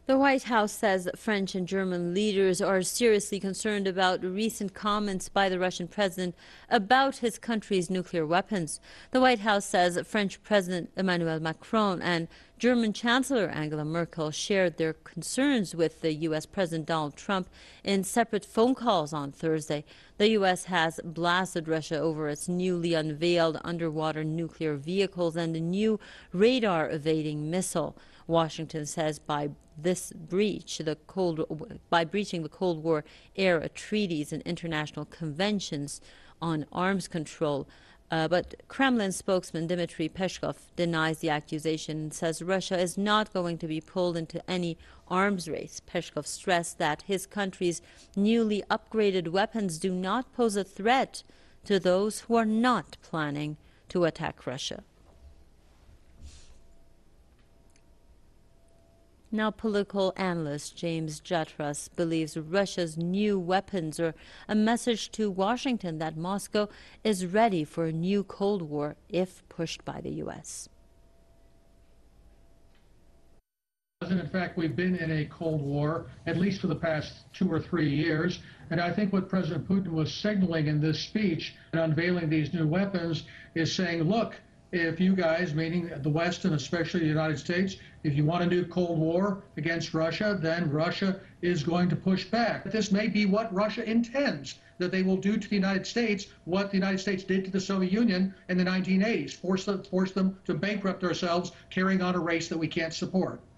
The White House says that French and German leaders are seriously concerned about recent comments by the Russian president about his country's nuclear weapons. The White House says that French President Emmanuel Macron and German Chancellor Angela Merkel shared their concerns with the U.S. President Donald Trump in separate phone calls on Thursday. The U.S. has blasted Russia over its newly unveiled underwater nuclear vehicles and a new radar-evading missile. Washington says by breaching the Cold War era treaties and international conventions on arms control. But Kremlin spokesman Dmitry Peskov denies the accusation and says Russia is not going to be pulled into any arms race. Peskov stressed that his country's newly upgraded weapons do not pose a threat to those who are not planning to attack Russia. Now, political analyst James Jatras believes Russia's new weapons are a message to Washington that Moscow is ready for a new Cold War if pushed by the U.S. In fact, we've been in a Cold War, at least for the past 2 or 3 years, and I think what President Putin was signaling in this speech and unveiling these new weapons is saying, look, if you guys, meaning the West and especially the United States, if you want a new Cold War against Russia, then Russia is going to push back. This may be what Russia intends, that they will do to the United States what the United States did to the Soviet Union in the 1980s, force them to bankrupt ourselves, carrying on a race that we can't support.